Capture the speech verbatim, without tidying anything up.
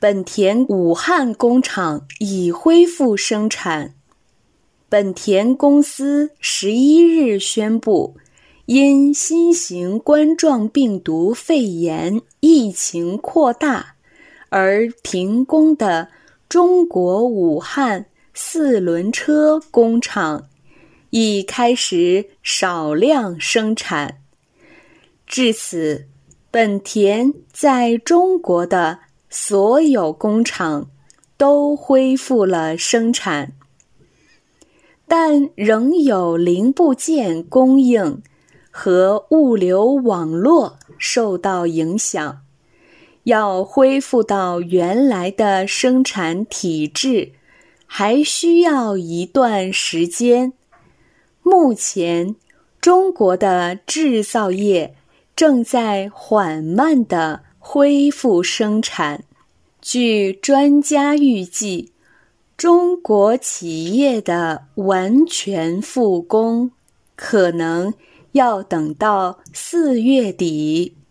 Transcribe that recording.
本田武汉工厂已恢复生产。本田公司十一日宣布，因新型冠状病毒肺炎疫情扩大而停工的中国武汉四轮车工厂已开始少量生产。至此，本田在中国的所有工厂都恢复了生产，但仍有零部件供应和物流网络受到影响，要恢复到原来的生产体制，还需要一段时间。目前，中国的制造业正在缓慢地恢复生产。据专家预计，中国企业的完全复工可能要等到四月底。